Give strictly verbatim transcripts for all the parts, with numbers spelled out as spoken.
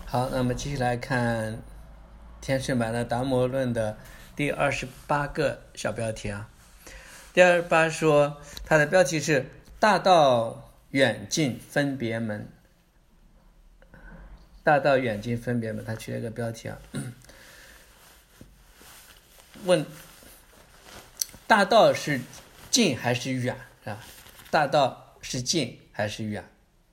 好，那么继续来看天顺版的达摩论的第二十八个小标题啊。第二十八说，它的标题是大道远近分别门。大道远近分别门，它取了一个标题啊。问大道是近还是远啊？大道是近还是远？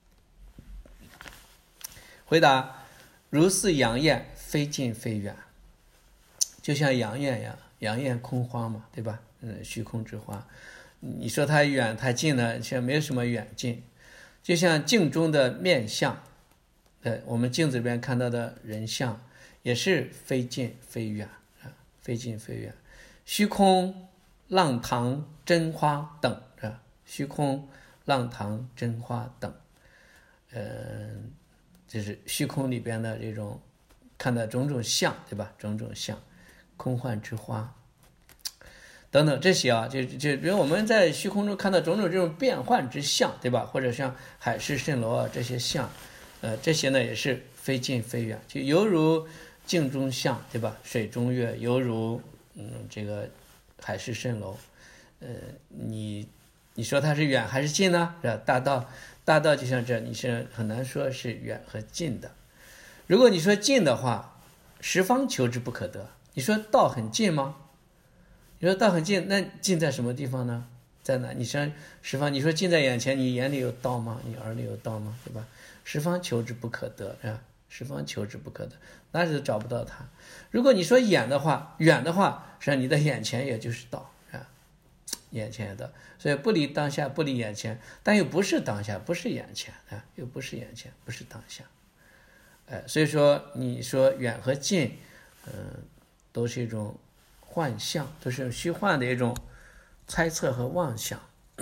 回答：如似阳焰，非近非远。就像阳焰一样，阳焰空花嘛，对吧？嗯，虚空之花。你说它远它近呢，却没有什么远近。就像镜中的面相，呃，我们镜子里边看到的人像，也是非近非远啊，非近非远。虚空、浪堂、真花等啊，虚空、浪堂、真花等，嗯、呃，就是虚空里边的这种看到种种相，对吧？种种相，空幻之花等等这些啊，就就比如我们在虚空中看到种种这种变幻之相，对吧？或者像海市蜃楼啊这些相，呃，这些呢也是非近非远，就犹如镜中像，对吧？水中月，犹如嗯这个海市蜃楼，呃，你你说它是远还是近呢？是吧？大道大道就像这，你是很难说是远和近的。如果你说近的话，十方求之不可得。你说道很近吗？你说道很近，那近在什么地方呢？在哪？你说十方，你说近在眼前，你眼里有道吗？你耳里有道吗？对吧？十方求之不可得，是吧？十方求之不可得，哪里都找不到它。如果你说远的话，远的话，实际上你的眼前也就是道，是吧？眼前的，所以不离当下，不离眼前，但又不是当下，不是眼前啊，又不是眼前，不是当下。哎，所以说你说远和近，嗯、呃，都是一种幻象，都是虚幻的一种猜测和妄想。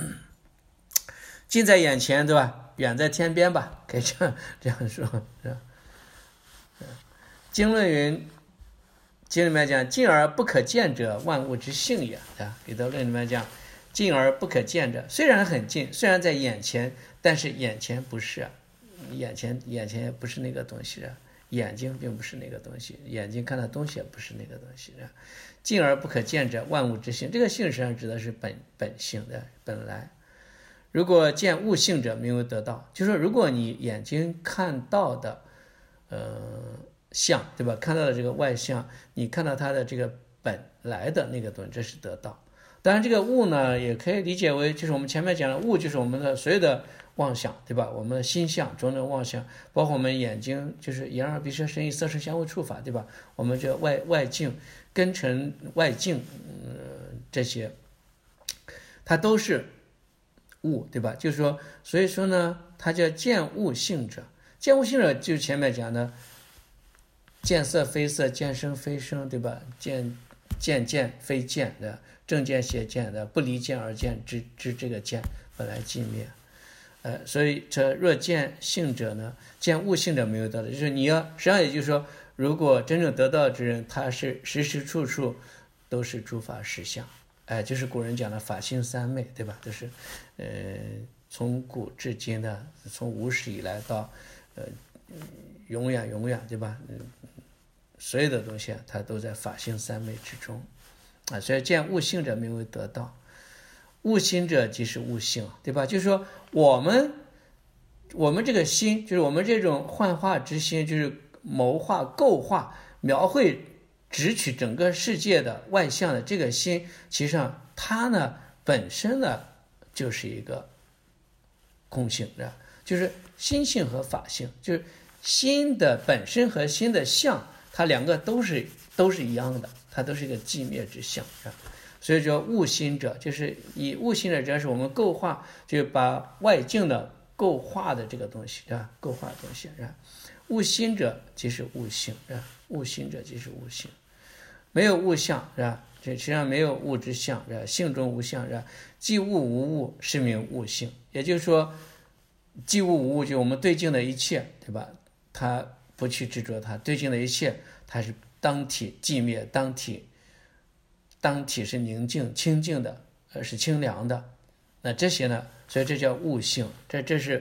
近在眼前，对吧？远在天边吧，可以这样这样说，是吧？经论云，经里面讲，近而不可见者，万物之性也，对吧？彼得论里面讲，近而不可见者，虽然很近，虽然在眼前，但是眼前不是，眼前眼前也不是那个东西，眼睛并不是那个东西，眼睛看到东西也不是那个东西。近而不可见者，万物之性。这个性实际上指的是本本性的本来。如果见物性者，名为得道。就是说，如果你眼睛看到的，呃，相，对吧？看到的这个外相，你看到它的这个本来的那个东西，这是得道。当然，这个物呢，也可以理解为，就是我们前面讲的物，就是我们的所有的妄想，对吧？我们的心相，种种妄想，包括我们眼睛，就是眼耳鼻舌身意色声香味触法，对吧？我们这外外境、根尘外境，呃，这些，它都是物，对吧？就是说，所以说呢，它叫见物性者。见物性者就是前面讲的，见色非色，见声非声，对吧？见见见非见的，正见邪见的，不离见而见知知这个见本来寂灭。呃，所以这若见性者呢，见物性者没有得道，就是你要实际上也就是说，如果真正得道之人，他是时时处处都是诸法实相。哎，就是古人讲的法性三昧，对吧？就是，呃，从古至今的，从无始以来到，呃，永远永远，对吧？嗯，所有的东西啊，它都在法性三昧之中，啊，所以见物性者名为得道，物心者即是物性，对吧？就是说我们我们这个心，就是我们这种幻化之心，就是谋划、构画、描绘。直取整个世界的外向的这个心，其实上它呢本身呢就是一个空性的，就是心性和法性，就是心的本身和心的相，它两个都是都是一样的，它都是一个寂灭之相，所以说物心者，就是以物心者，主要是我们构画，就是把外境的构画的这个东西，是吧？构画的东西，是吧？物心者即是物性，是吧？物心者即是物性。没有物相，是吧？这实际上没有物之相，是吧？性中无相，是吧？即物无物，是名物性。也就是说，即物无物，就我们对境的一切，对吧？它不去执着它，对境的一切，它是当体寂灭，当体当体是宁静清净的，呃，是清凉的。那这些呢，所以这叫物性，这这是法。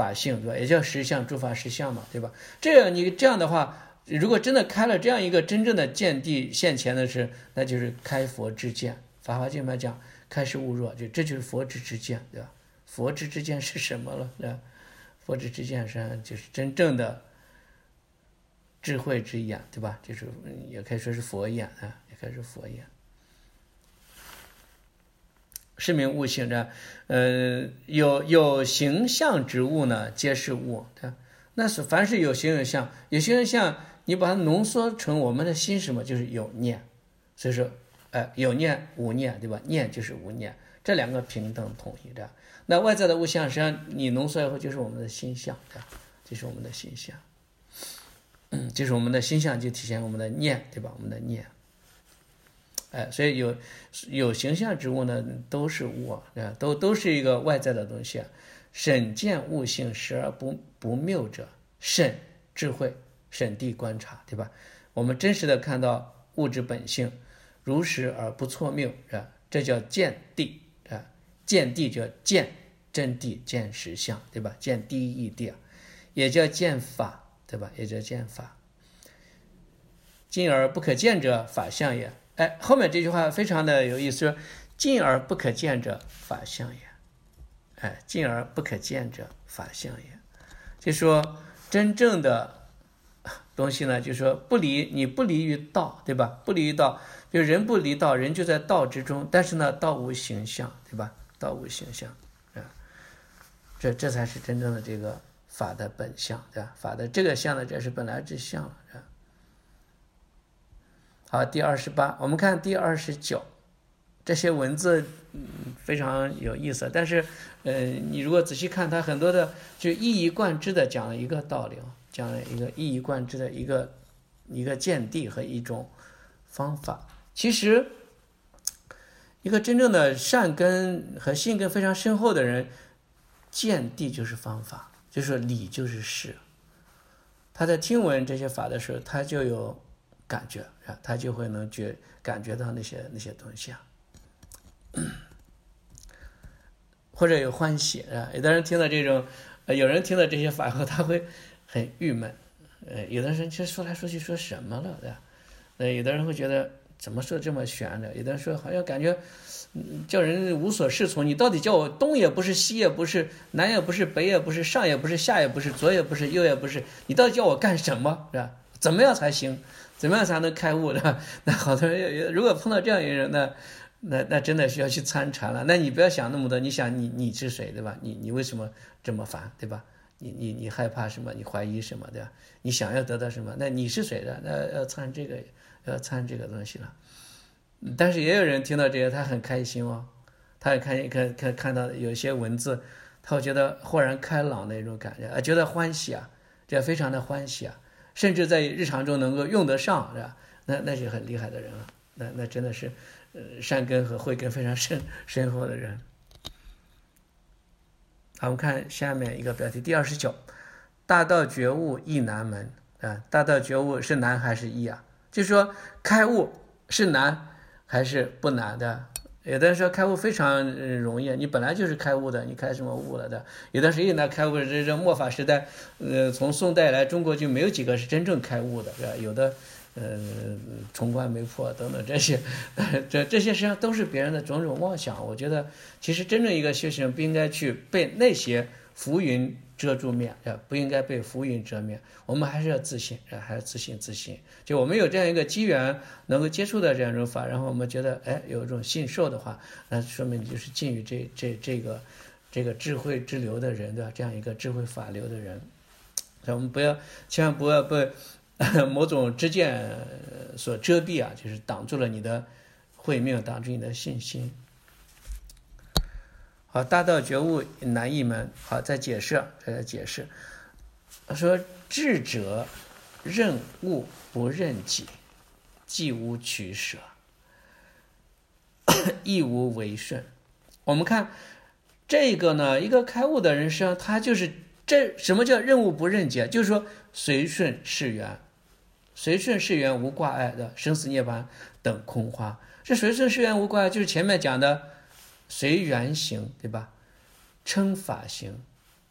法性，对吧？也叫实相，诸法实相嘛，对吧？这样你这样的话，如果真的开了这样一个真正的见地现前的是，那就是开佛之见。法华经里面讲，开示悟若，就这就是佛之之见，对吧？佛之之见是什么了？对吧？佛之之见是就是真正的智慧之眼，对吧？就是也可以说是佛眼啊，也可以说佛眼。是名物性的，呃，有有形象之物呢，皆是物。那是凡是有形有相，有形有相，你把它浓缩成我们的心什么，就是有念。所以说，呃，有念无念，对吧？念就是无念，这两个平等统一的。那外在的物象，实际上你浓缩以后就是我们的心相，对吧？就是我们的心相，嗯，就是我们的心相就体现我们的念，对吧？我们的念。哎，所以有有形象之物呢，都是物啊，都都是一个外在的东西啊。审见物性，实而不不谬者，审智慧，审谛观察，对吧？我们真实的看到物质本性，如实而不错谬，是吧？这叫见谛啊，见谛叫见真谛，见实相，对吧？见第一义谛啊，也叫见法，对吧？也叫见法。近而不可见者，法相也。哎，后面这句话非常的有意思，说近而不可见者，法相也。哎，近而不可见者，法相也。就说真正的东西呢，就说不离你不离于道，对吧？不离于道，就人不离道，人就在道之中。但是呢，道无形象，对吧？道无形象，啊，这这才是真正的这个法的本相，对吧？法的这个相呢，这是本来之相了，是吧？好，第二十八，我们看第二十九，这些文字嗯非常有意思，但是呃，你如果仔细看，它很多的就一以贯之的讲了一个道理，讲了一个一以贯之的一个一个见地和一种方法。其实，一个真正的善根和信根非常深厚的人，见地就是方法，就是理就是事。他在听闻这些法的时候，他就有感觉，他就会能觉感觉到那些那些东西啊，或者有欢喜啊。有的人听到这种，呃，有人听到这些法后，他会很郁闷，呃，有的人这说来说去说什么了，对吧？呃，有的人会觉得怎么说这么玄的？有的人说好像感觉，嗯，叫人无所适从。你到底叫我东也不是，西也不是，南也不是，北也不是，上也不是，下也不是，左也不是，右也不是，你到底叫我干什么？是吧？怎么样才行？怎么样才能开悟的？那好多人如果碰到这样一个人，那那那真的需要去参禅了。那你不要想那么多，你想你你是谁，对吧？你你为什么这么烦，对吧？你你你害怕什么？你怀疑什么，对吧？你想要得到什么？那你是谁的？那要参这个，要参这个东西了。但是也有人听到这个，他很开心哦，他也看看看看到有些文字，他会觉得豁然开朗的一种感觉啊，觉得欢喜啊，这非常的欢喜啊。甚至在日常中能够用得上，是吧？那那是很厉害的人了，那那真的是，呃，善根和慧根非常深深厚的人。好，我们看下面一个标题，第二十九，大道觉悟亦难门啊！大道觉悟是难还是易啊？就是说开悟是难还是不难的？有的人说开悟非常容易，你本来就是开悟的，你开什么悟了的？有的谁呢？开悟这这末法时代，呃，从宋代来，中国就没有几个是真正开悟的，是吧？有的，呃，重关没破等等这些，这这些实际上都是别人的种种妄想。我觉得，其实真正一个修行人不应该去被那些浮云遮住面，不应该被浮云遮面。我们还是要自信，还是自信自信。就我们有这样一个机缘，能够接触到这样一种法，然后我们觉得，哎，有一种信受的话，那说明你就是近于这这这个这个智慧之流的人，对吧？这样一个智慧法流的人，我们不要千万不要被某种知见所遮蔽啊，就是挡住了你的慧命，挡住你的信心。好，大道觉悟难一门。好，再解释，再解释。说智者任物不任己，既无取舍，亦无为顺。我们看这个呢，一个开悟的人，实际上他就是这什么叫任物不任己？就是说随顺世缘，随顺世缘无挂碍的生死涅槃等空花。这随顺世缘无挂碍，就是前面讲的随缘行，对吧？称法行，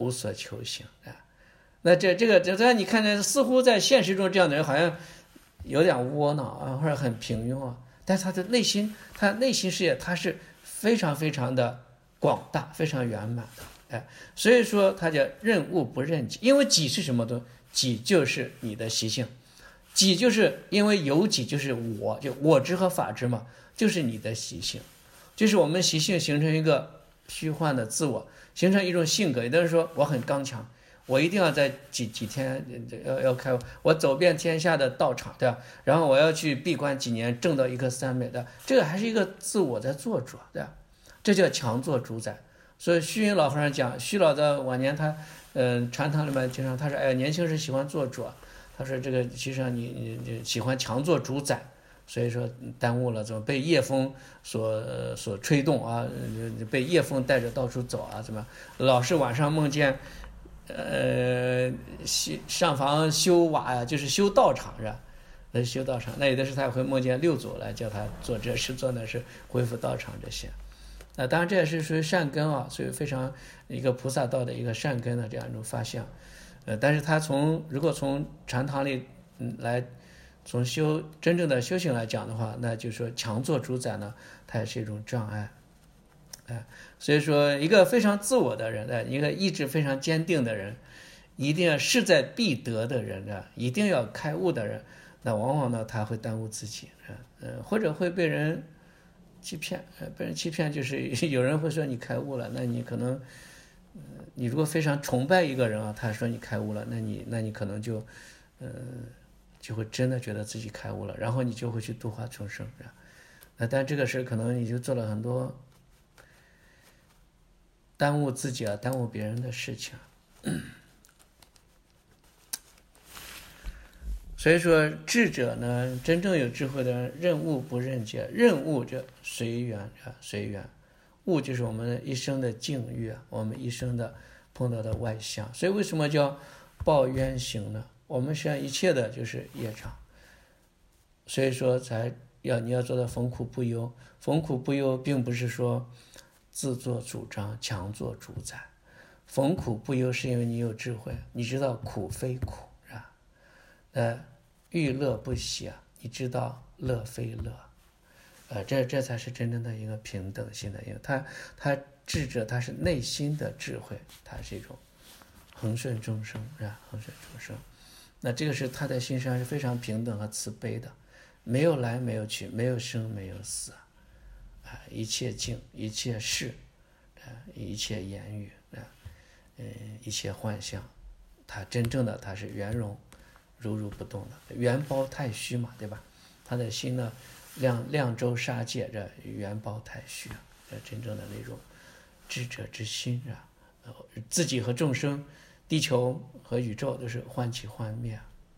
无所求行啊。那这这个这这你看着似乎在现实中这样的人好像有点窝囊啊，或者很平庸啊，但是他的内心，他内心世界他是非常非常的广大，非常圆满的。哎，所以说他叫任物不任己，因为己是什么东西？己就是你的习性，己就是因为有己就是我，就我执和法执嘛，就是你的习性，就是我们习性形成一个虚幻的自我，形成一种性格。有的人说我很刚强，我一定要在几几天要要开，我走遍天下的道场，对吧？然后我要去闭关几年，挣到一颗三昧的，这个还是一个自我在做主，对吧？这叫强做主宰。所以虚云老和尚讲，虚老的晚年他，嗯、呃，禅堂里面经常他说，哎，年轻时喜欢做主，他说这个实际上你你喜欢强做主宰，所以说耽误了，怎么被夜风所、呃、所吹动啊？被夜风带着到处走啊？怎么老是晚上梦见，呃，上房修瓦呀，就是修道场是吧？那修道场，那有的时候他会梦见六祖来叫他做这事做那事，恢复道场这些。那当然这也是属于善根啊，所以非常一个菩萨道的一个善根的这样一种发相。呃，但是他从如果从禅堂里嗯来从修真正的修行来讲的话，那就是说强做主宰呢，它也是一种障碍。哎，所以说一个非常自我的人，哎，一个意志非常坚定的人，一定要势在必得的人啊，一定要开悟的人，那往往呢他会耽误自己，呃，或者会被人欺骗，呃，被人欺骗就是有人会说你开悟了，那你可能，呃，你如果非常崇拜一个人啊，他说你开悟了，那你那你可能就，呃，就会真的觉得自己开悟了，然后你就会去度化众生，是吧？那但这个事可能你就做了很多耽误自己啊，耽误别人的事情。所以说智者呢，真正有智慧的人，任物不任己，任物者随缘啊，随缘。物就是我们一生的境遇啊，我们一生的碰到的外相。所以为什么叫报冤行呢？我们实际上一切的就是业障。所以说才要你要做到逢苦不忧，逢苦不忧并不是说自作主张强做主宰，逢苦不忧是因为你有智慧，你知道苦非苦，是吧？呃，欲乐不喜啊，你知道乐非乐，呃，这这才是真正的一个平等性的，因为他他智者他是内心的智慧，它是一种恒顺众生，是吧？恒顺众生，那这个是他在心上是非常平等和慈悲的，没有来没有去，没有生没有死，啊，一切境一切事，啊，一切言语啊，嗯，一切幻象，他真正的他是圆融。如如不动的圆包太虚嘛，对吧？他的心呢，量量周杀戒，这圆包太虚，这真正的那种智者之心啊，自己和众生、地球和宇宙都是幻起幻灭。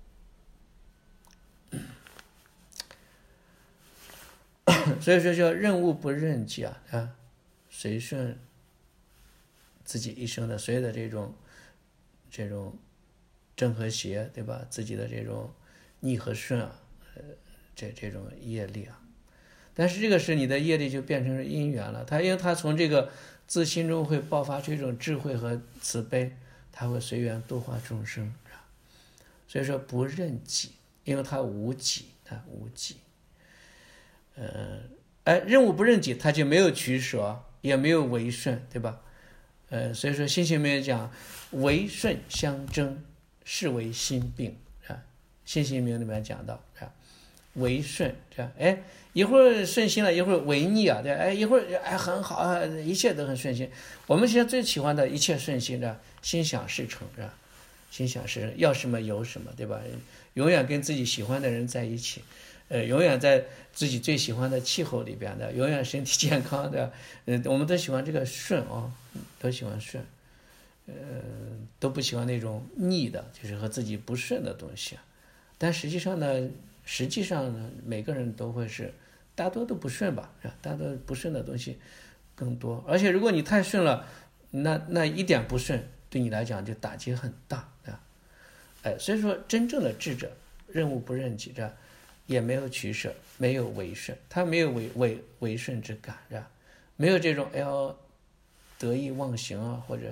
所以说叫任物不任己啊，啊，随顺自己一生的所有的这种这种。正和邪，对吧？自己的这种逆和顺啊，呃，这这种业力啊，但是这个是你的业力就变成了因缘了。他因为他从这个自心中会爆发出一种智慧和慈悲，他会随缘度化众生，所以说不任己，因为他无己，他无己。呃，哎，任务不任己，他就没有取舍，也没有违顺，对吧？呃，所以说心性里面讲，违顺相争。是为心病啊，信心明里面讲到啊，违顺这样，哎，一会儿顺心了，一会儿违逆啊，对，哎，一会儿哎很好啊，一切都很顺心。我们现在最喜欢的一切顺心的，心想事成是吧？心想事成，要什么有什么，对吧？永远跟自己喜欢的人在一起，呃，永远在自己最喜欢的气候里边的，永远身体健康的，呃，我们都喜欢这个顺啊、哦，都喜欢顺。呃，都不喜欢那种逆的，就是和自己不顺的东西。但实际上呢，实际上呢，每个人都会是，大多都不顺吧，是吧？大多不顺的东西更多。而且如果你太顺了，那那一点不顺对你来讲就打击很大，对吧？哎，所以说真正的智者，任务不任己，这也没有取舍，没有违顺，他没有违违违顺之感，是吧？没有这种哎呦得意忘形啊，或者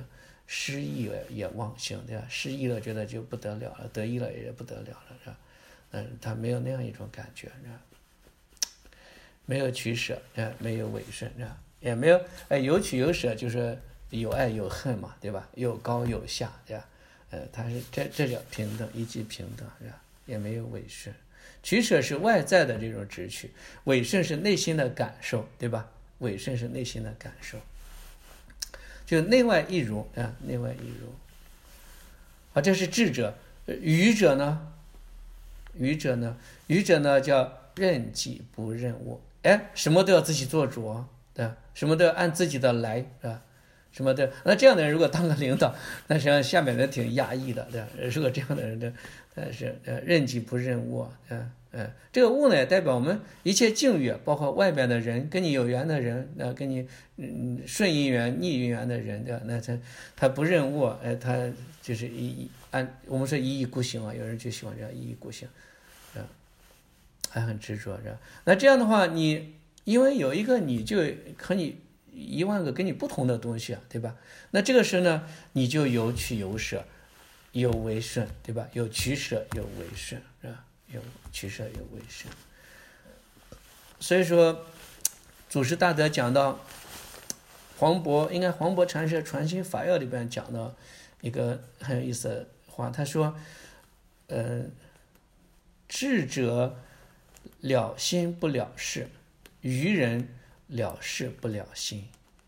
失意了也忘形，对吧？失意了觉得就不得了了，得意了也不得了了，是吧？嗯，他没有那样一种感觉，是吧？没有取舍，啊，没有委顺，是吧？也没有，哎，有取有舍，就是有爱有恨嘛，对吧？有高有下，对吧？呃，他是这这叫平等，一即平等，是吧？也没有委顺，取舍是外在的这种直取，委顺是内心的感受，对吧？委顺是内心的感受，就内外一如啊，内外一如。啊，这是智者，愚者呢？愚者呢？愚者呢叫任己不任我，哎，什么都要自己做主啊，对吧？什么都要按自己的来，是吧？什么的，那这样的人如果当个领导，那实际上下面人挺压抑的，对吧？如果这样的人的，但是呃任己不任我，嗯嗯，这个物呢，也代表我们一切境遇，包括外边的人，跟你有缘的人，那、呃、跟你嗯顺姻缘、逆姻缘的人，对吧？那他他不任我，哎，他就是一按我们说一意孤行啊，有人就喜欢这样一意孤行，啊，还很执着，是吧？那这样的话，你因为有一个你就和你一万个跟你不同的东西啊，对吧？那这个时候呢，你就有取有舍，有为顺，对吧？有取舍，有为顺，是吧？有取舍，有为顺。所以说，祖师大德讲到黄渤，应该黄渤禅师《传心法要》里边讲到一个很有意思的话，他说：“呃，智者了心不了事，愚人了事不了心。”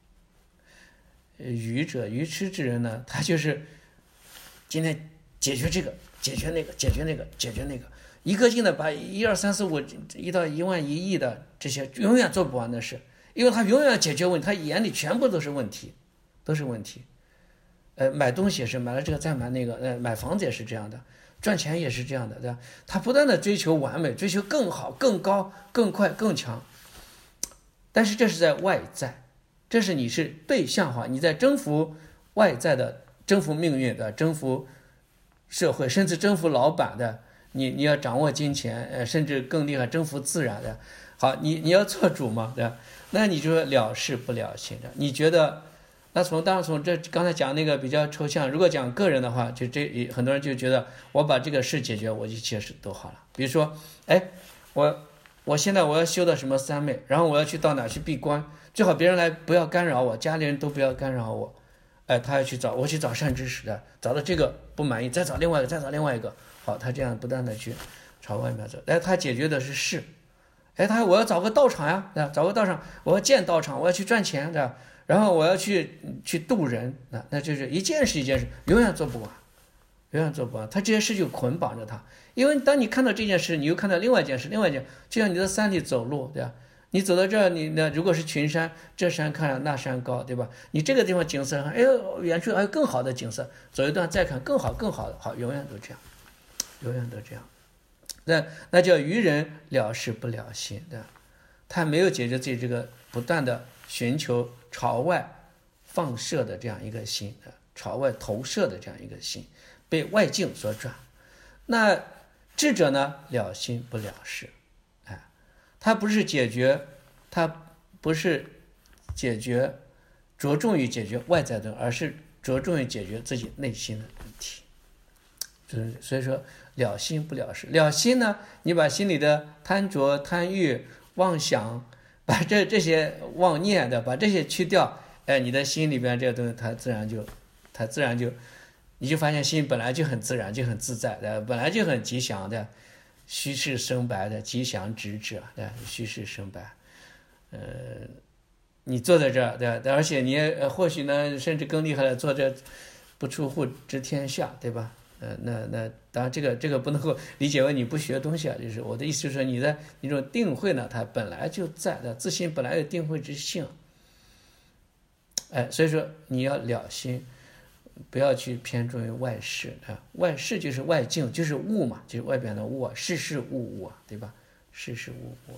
愚者愚痴之人呢，他就是今天解决这个，解决那个，解决那个，解决那个，一个劲的把一二三四五一到一万一亿的这些永远做不完的事，因为他永远解决问题，他眼里全部都是问题，都是问题。呃，买东西也是买了这个再买那个，呃，买房子也是这样的，赚钱也是这样的，对吧？他不断的追求完美，追求更好、更高、更快、更强，但是这是在外在。这是你是对象化，你在征服外在的，征服命运的，征服社会，甚至征服老板的。你你要掌握金钱，呃，甚至更厉害，征服自然的。好，你你要做主嘛，对吧？那你就说了事不了心的。你觉得，那从当然从这刚才讲那个比较抽象，如果讲个人的话，就这很多人就觉得我把这个事解决，我一切事都好了。比如说，哎，我我现在我要修的什么三昧，然后我要去到哪去闭关。最好别人来不要干扰我，家里人都不要干扰我，哎，他要去找我去找善知识的，找到这个不满意，再找另外一个，再找另外一个，好，他这样不断的去朝外面走，哎，他解决的是事，哎，他我要找个道场呀，对吧？找个道场，我要建道场，我要去赚钱，对吧？然后我要去去渡人，那那就是一件事一件事，永远做不完，永远做不完，他这些事就捆绑着他，因为当你看到这件事，你又看到另外一件事，另外一件，就像你在山里走路，对吧？你走到这儿，你呢？如果是群山，这山看着那山高，对吧？你这个地方景色，哎呦，远处还有更好的景色，走一段再看更好更好的，好，永远都这样，永远都这样。那那叫愚人了事不了心，对吧？他没有解决自己这个不断的寻求朝外放射的这样一个心，朝外投射的这样一个心，被外境所转。那智者呢，了心不了事。他不是解决，他不是解决，着重于解决外在的，而是着重于解决自己内心的问题。所以说了心不了事，了心呢，你把心里的贪着、贪欲、妄想，把这这些妄念的，把这些去掉，哎，你的心里边这个东西，它自然就，它自然就，你就发现心本来就很自然，就很自在的，本来就很吉祥的。虚实生白的吉祥之至，对，虚实生白，呃，你坐在这儿，对，而且你也或许呢，甚至更厉害的，坐这不出户知天下，对吧？呃，那那当然，这个这个不能够理解为你不学东西啊，就是我的意思，就是说你的一种定慧呢，它本来就在的，自信本来有定慧之性，哎，所以说你要了心。不要去偏重于外事啊，外事就是外境，就是物嘛，就是外边的物，事事物物啊，对吧？事事物物。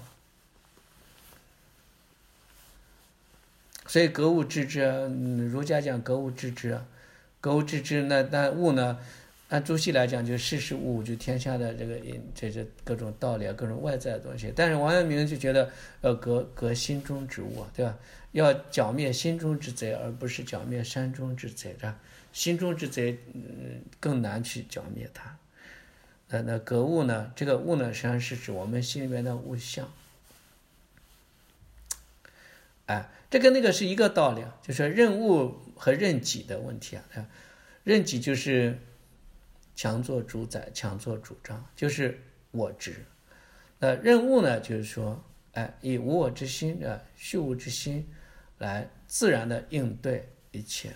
所以格物致知，嗯，儒家讲格物致知，格物致知，那那物呢？按朱熹来讲，就事事物物，就天下的这个这这各种道理啊，各种外在的东西。但是王阳明就觉得，呃，革革心中之物，对吧？要剿灭心中之贼，而不是剿灭山中之贼，是吧？ 心中之贼，嗯，更难去剿灭它。那那格物呢？这个物呢，实际上是指我们心里面的物象。哎，这跟那个是一个道理，就是任物和任己的问题啊。任己就是强做主宰，强做主张，就是我执。那任物呢，就是说，哎，以无我之心啊，虚无之心来自然的应对一切。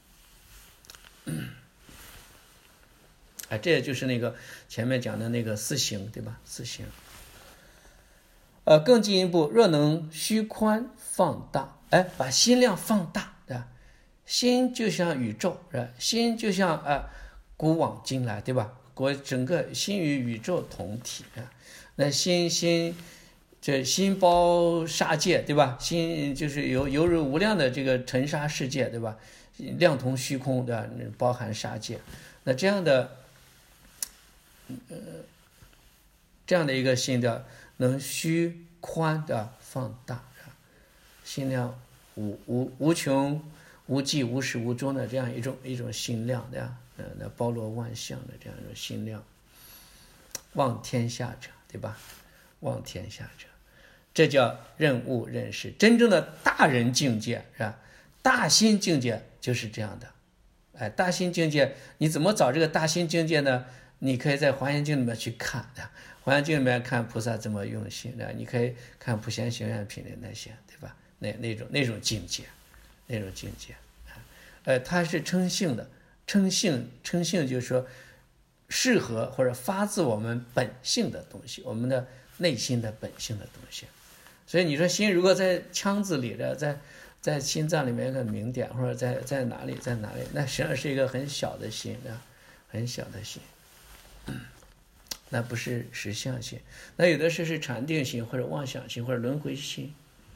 哎，这也就是那个前面讲的那个四行，对吧？四行。呃，更进一步，若能虚宽放大，哎，把心量放大，对吧？心就像宇宙，是吧？心就像啊、呃，古往今来，对吧？我整个心与宇宙同体啊。那心心，这心包沙界，对吧？心就是有犹如无量的这个尘沙世界，对吧？量同虚空，对吧？包含沙界。那这样的，呃，这样的一个心的能虚宽的放大，心量无无无穷无际无始无终的这样一种一种心量，对吧？呃，那包罗万象的这样一种心量，望天下者，对吧？望天下者，这叫任物任事，真正的大人境界是吧？大心境界就是这样的。哎，大心境界，你怎么找这个大心境界呢？你可以在《华严经》里面去看，《华严经》里面看菩萨怎么用心的，你可以看《普贤行愿品》的那些，对吧？那那种那种境界，那种境界，呃，它是称性的，称性称性就是说适合或者发自我们本性的东西，我们的内心的本性的东西。所以你说心如果在腔子里的，在在心脏里面一个明点，或者在在哪里在哪里，那实际上是一个很小的心啊，很小的心，那不是实相心。那有的是是禅定心，或者妄想心，或者轮回心。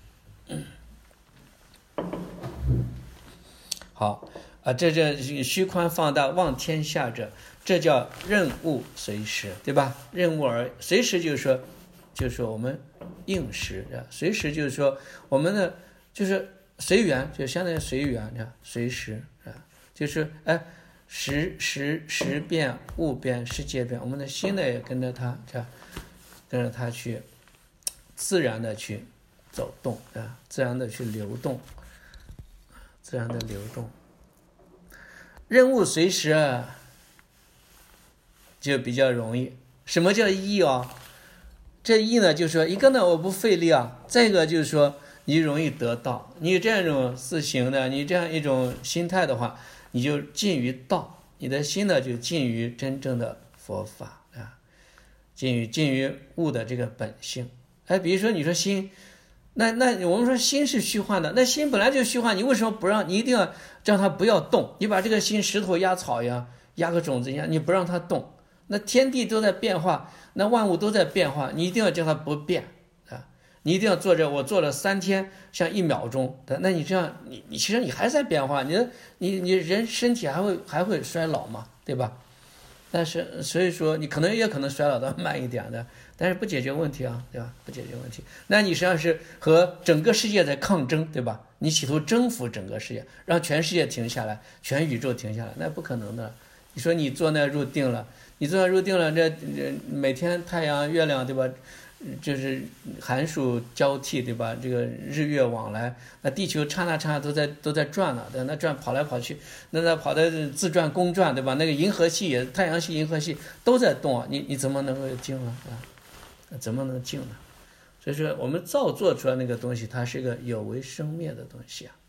好啊，这叫虚宽放大望天下者，这叫任物随时，对吧？任物而随时就是说，就是说我们应时啊，随时就是说我们的就是随缘，就相当于随缘啊，随时啊，就是哎时时时变物变世界变，我们的心呢也跟着它，这样跟着它去自然的去走动啊，自然的去流动，自然的流动。任物随时啊，就比较容易。什么叫易啊？这易呢，就是说一个呢我不费力啊，再一个就是说你容易得到。你这样一种四行的，你这样一种心态的话，你就近于道，你的心呢就近于真正的佛法啊，近于近于物的这个本性。哎，比如说你说心。那那我们说心是虚幻的，那心本来就虚幻，你为什么不让？你一定要让它不要动，你把这个心石头压草一样，压个种子一样，你不让它动，那天地都在变化，那万物都在变化，你一定要叫它不变啊！你一定要做着，我做了三天，像一秒钟的，那你这样，你你其实你还在变化，你你你人身体还会还会衰老嘛，对吧？但是所以说你可能也可能衰老的慢一点的。但是不解决问题啊，对吧？不解决问题，那你实际上是和整个世界在抗争，对吧？你企图征服整个世界，让全世界停下来，全宇宙停下来，那不可能的。你说你坐那入定了，你坐那入定了，这这每天太阳、月亮，对吧？就是寒暑交替，对吧？这个日月往来，那地球刹那刹那都在都在转了，对，那转跑来跑去，那那跑的自转公转，对吧？那个银河系也，太阳系、银河系都在动啊，你你怎么能够静啊？啊？怎么能静呢？所以说我们造作出来那个东西，它是一个有为生灭的东西啊。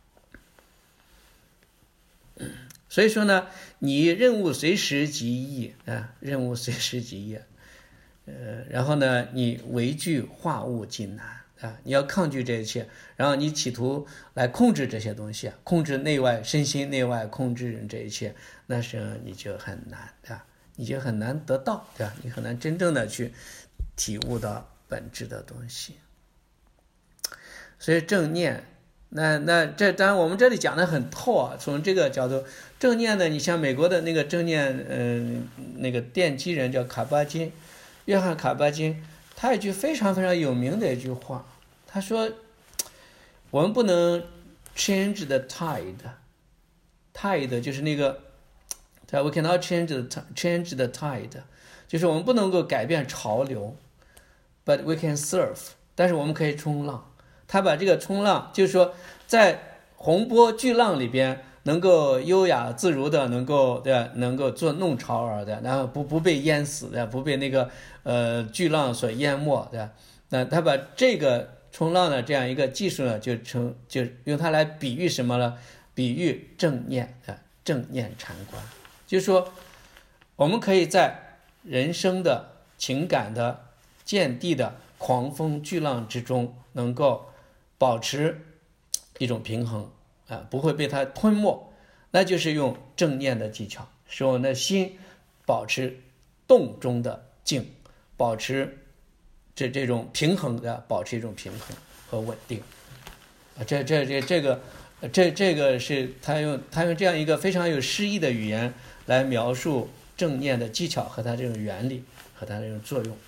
所以说呢，你任务随时即易啊，任务随时即易。呃，然后呢，你为惧化物尽难啊，你要抗拒这一切，然后你企图来控制这些东西啊，控制内外身心内外，控制这一切，那是你就很难啊，你就很难得到，对吧？你很难真正的去体悟到本质的东西。所以正念，那那这当然我们这里讲的很透啊，从这个角度，正念呢，你像美国的那个正念，嗯、呃，那个奠基人叫卡巴金，约翰卡巴金，他有一句非常非常有名的一句话，他说：“我们不能 change the tide， tide 就是那个，对 ，we cannot change the change the tide， 就是我们不能够改变潮流 ，but we can surf， 但是我们可以冲浪。他把这个冲浪，就是说在洪波巨浪里边。能够优雅自如的，能够对吧？能够做弄潮儿的，然后不不被淹死的，不被那个呃巨浪所淹没的。那他把这个冲浪的这样一个技术呢，就成就用它来比喻什么呢？比喻正念啊，正念禅观，就是说我们可以在人生的情感的见地的狂风巨浪之中，能够保持一种平衡。啊，不会被它吞没，那就是用正念的技巧，使我们的心保持动中的静，保持这这种平衡的，保持一种平衡和稳定。啊，这这这这个，这这个是他用他用这样一个非常有诗意的语言来描述正念的技巧和它这种原理和它这种作用。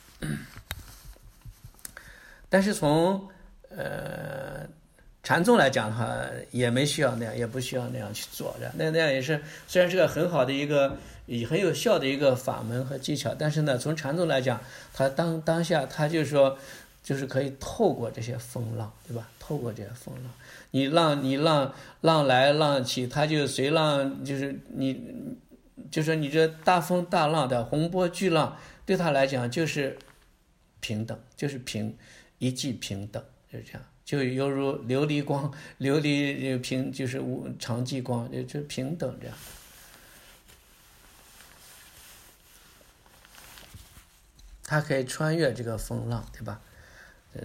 但是从呃。禅宗来讲的话，也没需要那样，也不需要那样去做的。那那样也是，虽然是个很好的一个、很有效的一个法门和技巧，但是呢，从禅宗来讲，它当当下，它就是说，就是可以透过这些风浪，对吧？透过这些风浪，你浪你浪浪来浪去，它就随浪，就是你，就是你这大风大浪的洪波巨浪，对他来讲就是平等，就是平一记平等，就是这样。就犹如琉璃光，琉璃平就是无常寂光，就平等这样。它可以穿越这个风浪，对吧？呃，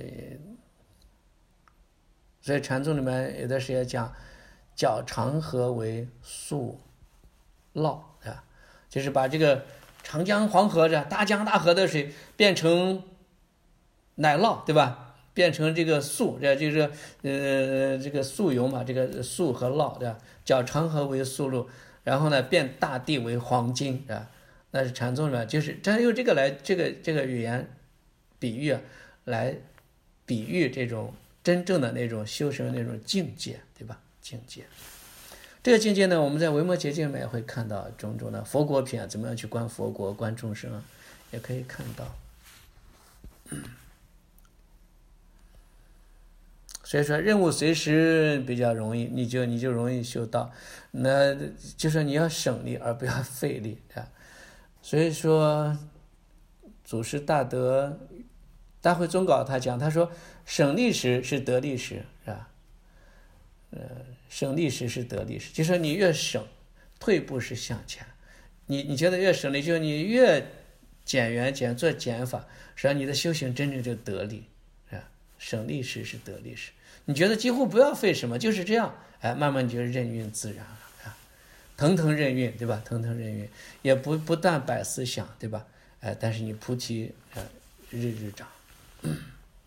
所以禅宗里面有的时候也讲，搅长河为速涝，对吧？就是把这个长江黄河这大江大河的水变成奶酪，对吧？变成这个速，这就是呃这个速游嘛，这个速和涝，对吧？搅长河为速涝，然后呢变大地为黄金，对吧？那是禅宗里面，就是他用这个来这个这个语言比喻来比喻这种真正的那种修行那种境界，对吧？境界。这个境界呢，我们在维摩诘经里面也会看到种种的佛国品啊，怎么样去观佛国、观众生啊，也可以看到。嗯所以说任务随时比较容易，你就你就容易修道，那就是你要省力而不要费力啊。所以说，祖师大德大会宗稿他讲，他说省力时是得力时，是吧？呃，省力时是得力时，就是说你越省，退步是向前。你你觉得越省力，就是你越减员减做减法，实际上你的修行真正就得力。省力时是得力时，你觉得几乎不要费什么，就是这样，哎，慢慢你就任运自然了啊，腾腾任运，对吧？腾腾任运，也不不但百思想，对吧？哎，但是你菩提呃日日长。嗯、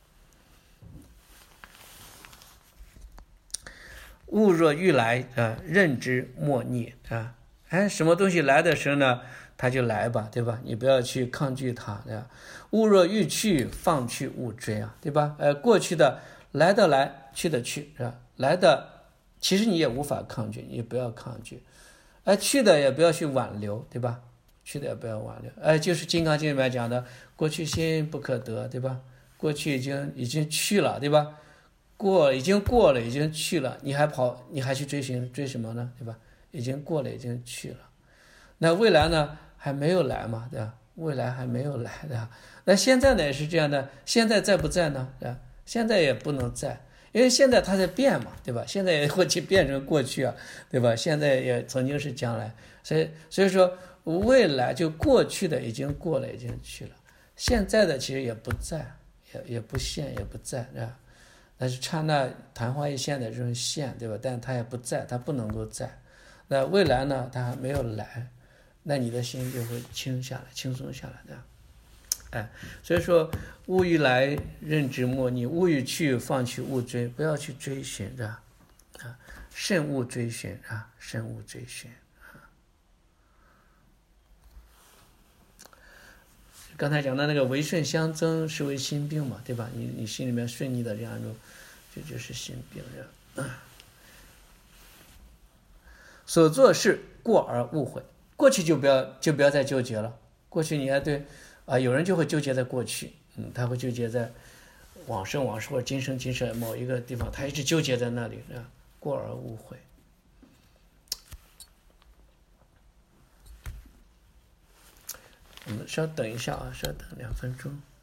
物若欲来啊，任之莫逆啊，哎，什么东西来的时候呢？它就来吧，对吧？你不要去抗拒它，对吧？物若欲去，放去勿追啊，对吧？呃，过去的来的来，去的去，是吧？来的其实你也无法抗拒，你不要抗拒，哎，去的也不要去挽留，对吧？去的也不要挽留，哎，就是《金刚经》里面讲的，过去心不可得，对吧？过去已经已经去了，对吧？过已经过了，已经去了，你还跑，你还去追寻追什么呢？对吧？已经过了，已经去了，那未来呢？还没有来嘛，对吧？未来还没有来，对吧？那现在呢也是这样的，现在在不在呢？对吧？现在也不能在，因为现在它在变嘛，对吧？现在也会去变成过去啊，对吧？现在也曾经是将来，所以所以说未来就过去的已经过了，已经去了，现在的其实也不在，也也不现，也不在，对吧？那是刹那昙花一现的这种现，对吧？但它也不在，它不能够在。那未来呢？它还没有来。那你的心就会轻下来，轻松下来的，哎，所以说物欲来，任之莫逆；物欲去，放去勿追。不要去追寻，是吧？啊，慎勿追寻啊，慎勿追寻啊。刚才讲的那个违顺相增是为心病嘛，对吧？你你心里面顺逆的这样一种，这就是心病人。啊所做事过而误悔，过去就不要就不要再纠结了。过去你还对啊，有人就会纠结在过去，嗯，他会纠结在往生往事或者今生今世某一个地方，他一直纠结在那里，啊，过而误悔。我们稍等一下啊，稍等两分钟。